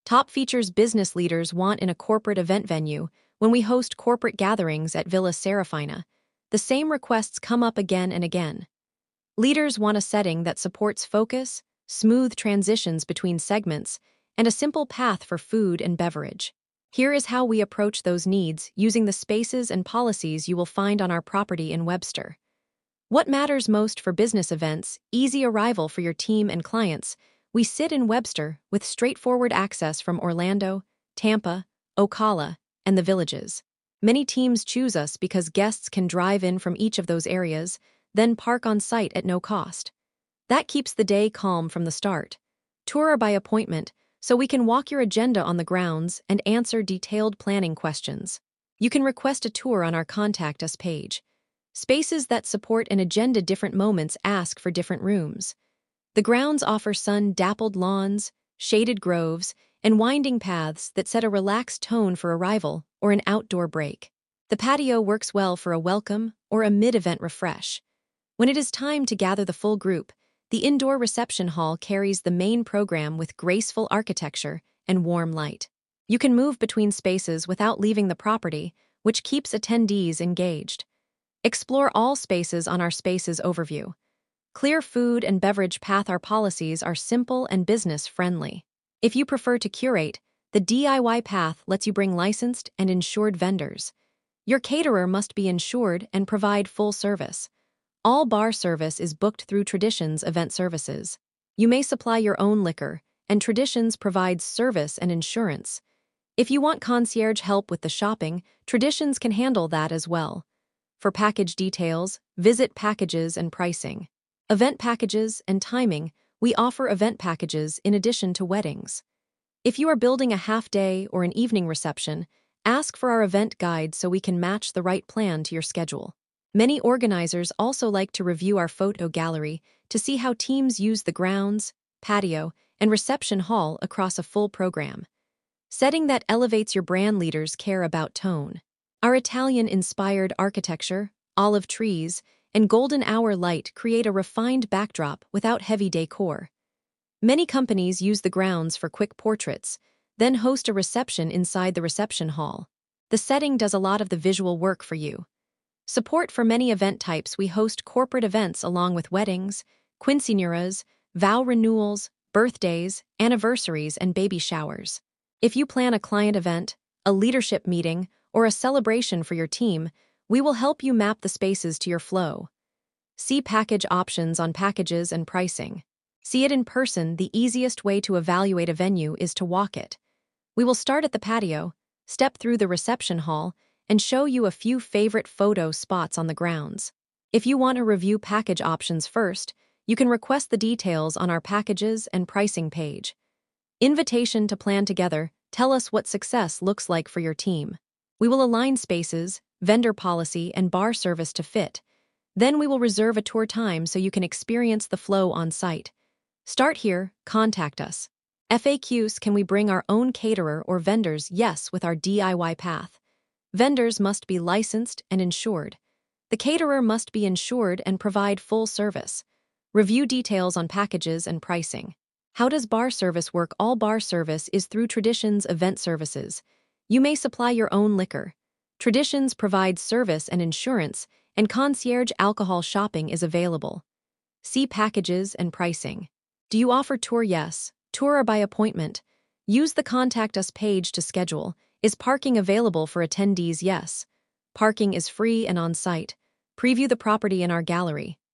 Top features business leaders want in a corporate event venue. When we host corporate gatherings at Villa Serafina, the same requests come up again and again. Leaders want a setting that supports focus, smooth transitions between segments, and a simple path for food and beverage. Here is how we approach those needs using the spaces and policies you will find on our property in Webster. What matters most for business events? Easy arrival for your team and clients. We sit in Webster with straightforward access from Orlando, Tampa, Ocala, and the villages. Many teams choose us because guests can drive in from each of those areas, then park on site at no cost. That keeps the day calm from the start. Tour by appointment, so we can walk your agenda on the grounds and answer detailed planning questions. You can request a tour on our Contact Us page. Spaces that support an agenda different moments ask for different rooms. The grounds offer sun-dappled lawns, shaded groves, and winding paths that set a relaxed tone for arrival or an outdoor break. The patio works well for a welcome or a mid-event refresh. When it is time to gather the full group, the indoor reception hall carries the main program with graceful architecture and warm light. You can move between spaces without leaving the property, which keeps attendees engaged. Explore all spaces on our Spaces overview. Clear food and beverage path. Our policies are simple and business-friendly. If you prefer to curate, the DIY path lets you bring licensed and insured vendors. Your caterer must be insured and provide full service. All bar service is booked through Traditions Event Services. You may supply your own liquor, and Traditions provides service and insurance. If you want concierge help with the shopping, Traditions can handle that as well. For package details, visit Packages and Pricing. Event packages and timing. We offer event packages in addition to weddings. If you are building a half-day or an evening reception, ask for our event guide so we can match the right plan to your schedule. Many organizers also like to review our photo gallery to see how teams use the grounds, patio, and reception hall across a full program. Setting that elevates your brand leaders care about tone. Our Italian-inspired architecture, olive trees, and golden hour light create a refined backdrop without heavy decor. Many companies use the grounds for quick portraits, then host a reception inside the reception hall. The setting does a lot of the visual work for you. Support for many event types. We host corporate events along with weddings, quinceañeras, vow renewals, birthdays, anniversaries, and baby showers. If you plan a client event, a leadership meeting, or a celebration for your team, we will help you map the spaces to your flow. See package options on Packages and Pricing. See it in person. The easiest way to evaluate a venue is to walk it. We will start at the patio, step through the reception hall, and show you a few favorite photo spots on the grounds. If you want to review package options first, you can request the details on our Packages and Pricing page. Invitation to plan together. Tell us what success looks like for your team. We will align spaces, vendor policy, and bar service to fit. Then we will reserve a tour time so you can experience the flow on site. Start here, contact us. FAQs. Can we bring our own caterer or vendors? Yes, with our DIY path. Vendors must be licensed and insured. The caterer must be insured and provide full service. Review details on Packages and Pricing. How does bar service work? All bar service is through Traditions Event Services. You may supply your own liquor. Traditions provides service and insurance, and concierge alcohol shopping is available. See Packages and Pricing. Do you offer tour? Yes. Tour by appointment. Use the Contact Us page to schedule. Is parking available for attendees? Yes. Parking is free and on-site. Preview the property in our gallery.